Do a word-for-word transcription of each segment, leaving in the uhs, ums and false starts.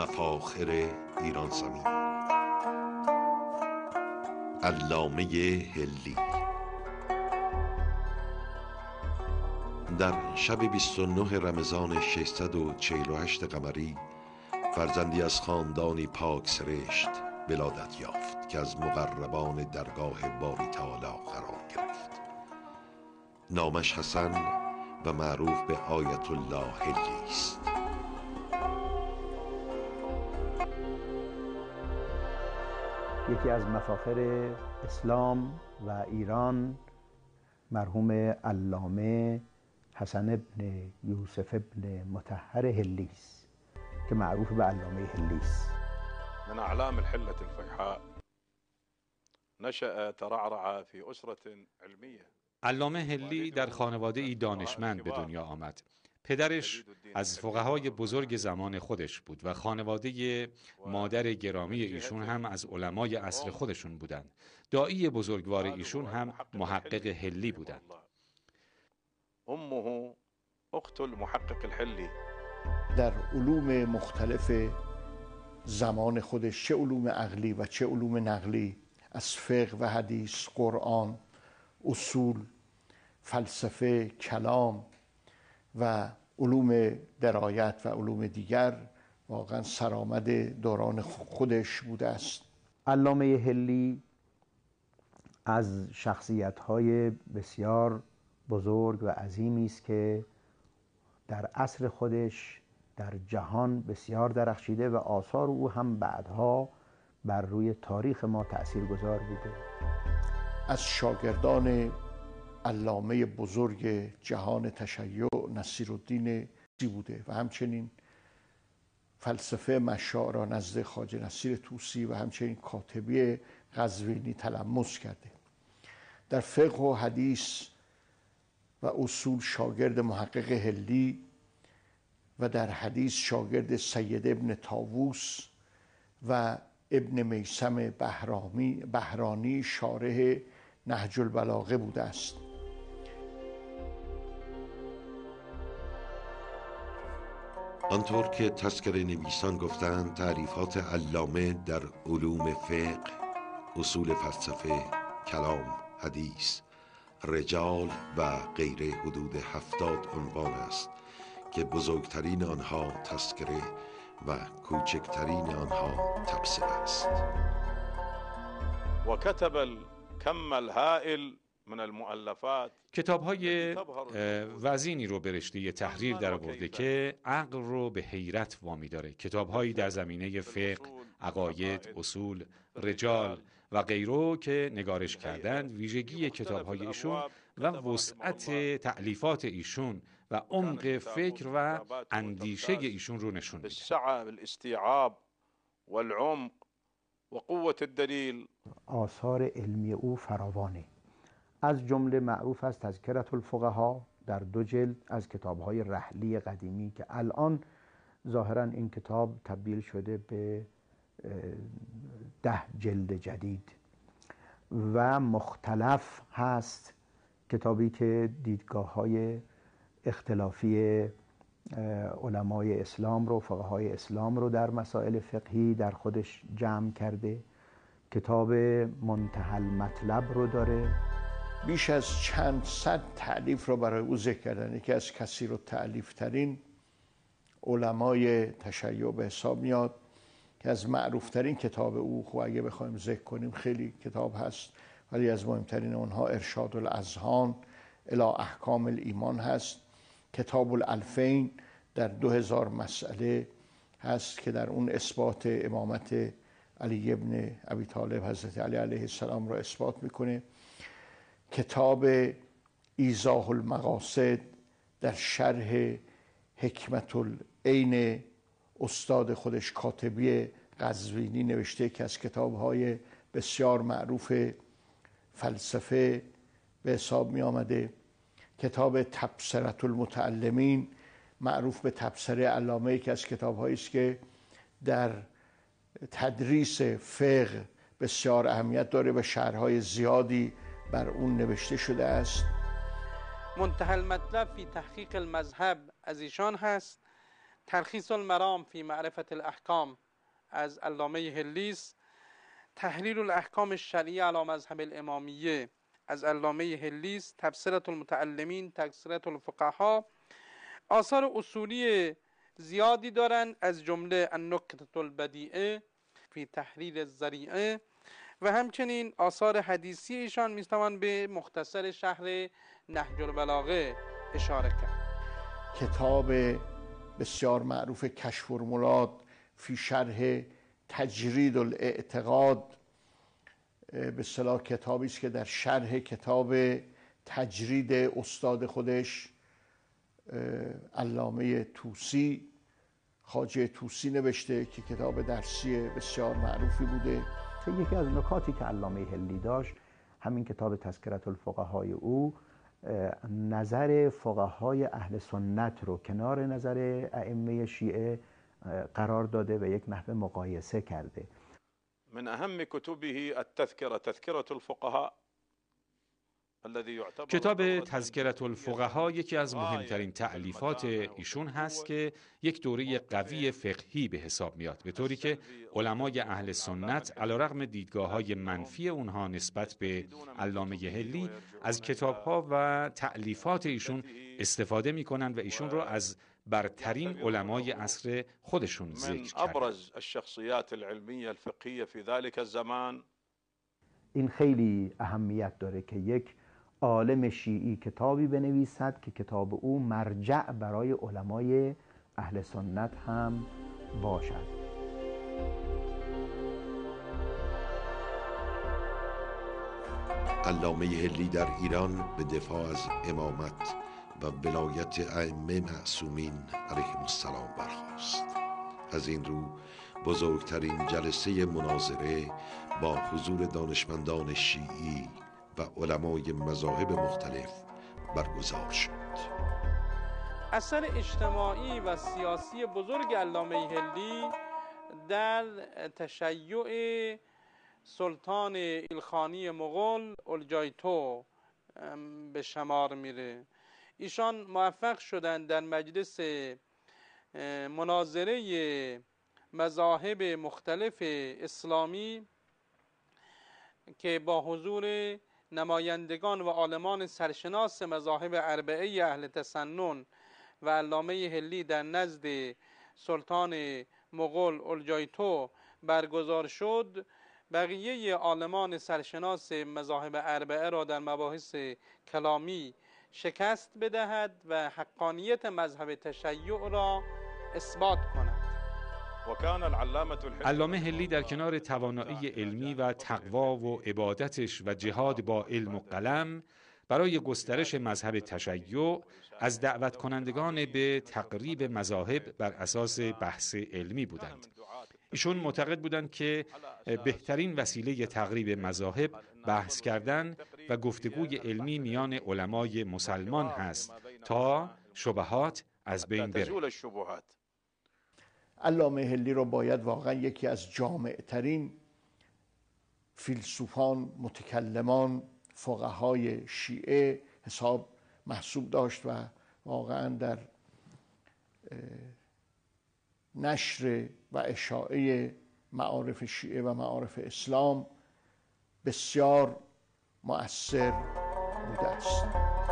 مفاخر ایران زمین. علامه حلی در شب بیست و نه رمضان ششصد و چهل و هشت قمری فرزندی از خاندانی پاک سرشت ولادت یافت که از مقربان درگاه باری تعالی قرار گرفت. نامش حسن و معروف به آیت الله حلی است. یکی از مفاخر اسلام و ایران مرحوم علامه حسن ابن یوسف ابن مطهر حلی است که معروف به علامه حلی است. من اعلام الحلة الفیحاء نشأ ترعرع في اسرة علمیه. علامه حلی در خانواده ای دانشمند به دنیا آمد. پدرش از فقهای بزرگ زمان خودش بود و خانواده مادر گرامی ایشون هم از علمای عصر خودشون بودند. داعی بزرگوار ایشون هم محقق حلی بودند. امه اخت المحقق الحلی. در علوم مختلف زمان خودش، چه علوم عقلی و چه علوم نقلی، از فقه و حدیث، قرآن، اصول، فلسفه، کلام و علوم درایت و علوم دیگر واقعا سرآمد دوران خودش بوده است. علامه حلی از شخصیت‌های بسیار بزرگ و عظیمی است که در عصر خودش در جهان بسیار درخشیده و آثار او هم بعدها بر روی تاریخ ما تأثیرگذار بوده. از شاگردان علامه بزرگ جهان تشیع نصیرالدین بوده و همچنین فلسفه مشاع را نزد خواجه نصیر طوسی و همچنین کاتبی قزوینی تلمس کرده. در فقه و حدیث و اصول شاگرد محقق حلی و در حدیث شاگرد سید ابن طاووس و ابن میثم بهرانی بهرانی شارح نهج البلاغه بوده است. آنطور که تذکره نویسان گفتند، تعریفات علامه در علوم فقه، اصول فلسفه، کلام، حدیث، رجال و غیره حدود هفتاد عنوان است که بزرگترین آنها تذکره و کوچکترین آنها تبصره است. و کتب الکم الهائل من المؤلفات. کتاب‌های وزینی رو به رشته تحریر در آورده که عقل رو به حیرت وامی داره. کتاب‌هایی در زمینه فقه، عقاید، اصول، رجال و غیره که نگارش کردند. ویژگی کتاب‌های ایشون و وسعت تألیفات ایشون و عمق فکر و اندیشه ایشون رو نشون میده. الاستیعاب والعمق و قوت الدلیل. آثار علمی او فراوانه. از جمله معروف است تذکرة الفقها در دو جلد از کتاب‌های رحلی قدیمی که الان ظاهراً این کتاب تبدیل شده به ده جلد جدید. و مختلف هست، کتابی که دیدگاه‌های اختلافی علمای اسلام رو، فقهای اسلام رو در مسائل فقهی در خودش جمع کرده. کتاب منتهی المطلب رو داره. بیش از چند صد تألیف رو برای او ذکر کردن. یکی از کثیر التألیف ترین علمای تشیع به حساب میاد که از معروف ترین کتاب او، خب اگه بخوایم ذکر کنیم خیلی کتاب هست، ولی از مهمترین اونها ارشاد الاذهان الی احکام الایمان هست. کتاب الالفین در دو هزار مسئله هست که در اون اثبات امامت علی ابن ابی طالب، حضرت علی علیه السلام را اثبات میکنه. کتاب ایضاح المقاصد در شرح حکمت العین استاد خودش کاتبی قزوینی نوشته که از کتاب‌های بسیار معروف فلسفه به حساب می آمده. کتاب تبصره المتعلمین معروف به تبصره علامه که از کتاب‌هایی است که در تدریس فقه بسیار اهمیت داره و شرح‌های زیادی بر اون نوشته شده است. منتهی المطلب فی تحقیق المذهب از ایشان هست تلخیص المرام فی معرفت الاحکام از علامه هلیس، تحلیل الاحکام الشرعیه علی مذهب الامامیه از علامه هلیس، تبصره المتعلمین، تبصره الفقها. آثار اصولی زیادی دارند از جمله النکته البدیعه فی تحریر الذریعه و همچنین آثار حدیثی ایشان میتوان به مختصر شرح نهج البلاغه اشاره کرد. کتاب بسیار معروف کشف المراد فی شرح تجرید الاعتقاد به اصطلاح کتابی است که در شرح کتاب تجرید استاد خودش علامه طوسی، خواجه طوسی نوشته که کتاب درسی بسیار معروفی بوده. یکی از نکاتی که علامه هلی داشت همین کتاب تذکرة الفقهای او نظر فقهای اهل سنت رو کنار نظر ائمه شیعه قرار داده و یک نحو مقایسه کرده. من اهم کتبه التذکره تذکرة الفقهاء. کتاب تذکرة الفقها یکی از مهمترین تألیفات ایشون هست که یک دوره قوی فقهی به حساب میاد، به طوری که علمای اهل سنت علیرغم دیدگاه‌های منفی اونها نسبت به علامه هلی از کتاب‌ها و تألیفات ایشون استفاده میکنن و ایشون رو از برترین علمای عصر خودشون ذکر کردن. ابرز الشخصیات العلمیه الفقهیه فی ذلك الزمان. این خیلی اهمیت داره که یک عالم شیعی کتابی بنویسد که کتاب او مرجع برای علمای اهل سنت هم باشد. علامه هلی در ایران به دفاع از امامت و ولایت ائمه معصومین علیهم السلام برخاست. از این رو بزرگترین جلسه مناظره با حضور دانشمندان شیعی و علمای مذاهب مختلف برگزار شد. اثر اجتماعی و سیاسی بزرگ علامه هلی در تشیع سلطان ایلخانی مغول اولجایتو به شمار میره. ایشان موفق شدند در مجلس مناظره مذاهب مختلف اسلامی که با حضور نمایندگان و عالمان سرشناس مذاهب اربعه اهل تسنن و علامه هلی در نزد سلطان مغول اولجایتو برگزار شد، بقیه عالمان سرشناس مذاهب اربعه را در مباحث کلامی شکست بدهد و حقانیت مذهب تشیع را اثبات کند. علامه هلی در کنار توانایی علمی و تقوا و عبادتش و جهاد با علم و قلم برای گسترش مذهب تشیع از دعوت کنندگان به تقریب مذاهب بر اساس بحث علمی بودند. ایشون معتقد بودند که بهترین وسیله تقریب مذاهب بحث کردن و گفتگوی علمی میان علمای مسلمان هست تا شبهات از بین بره. علامه هلی رو باید واقعا یکی از جامعترین فیلسوفان، متکلمان، فقهای شیعه حساب محسوب داشت و واقعا در نشر و اشاعه معارف شیعه و معارف اسلام بسیار مؤثر بوده است.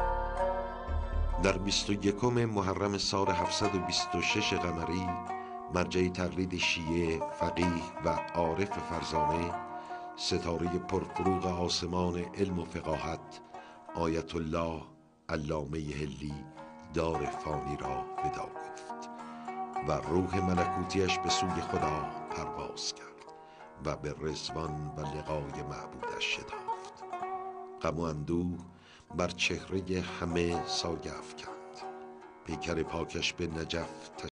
در بیست و یکم محرم سال هفتصد و بیست و شش قمری مرجع تقلید شیعه، فقیه و عارف فرزانه، ستاره پرفروغ آسمان علم و فقاهت، آیت الله علامه هلی دار فانی را ودا گفت و روح ملکوتیش به سوی خدا پرواز کرد و به رضوان و لقای معبودش شتافت. غم و اندوه بر چهره همه سایه افکند. پیکر پاکش به نجف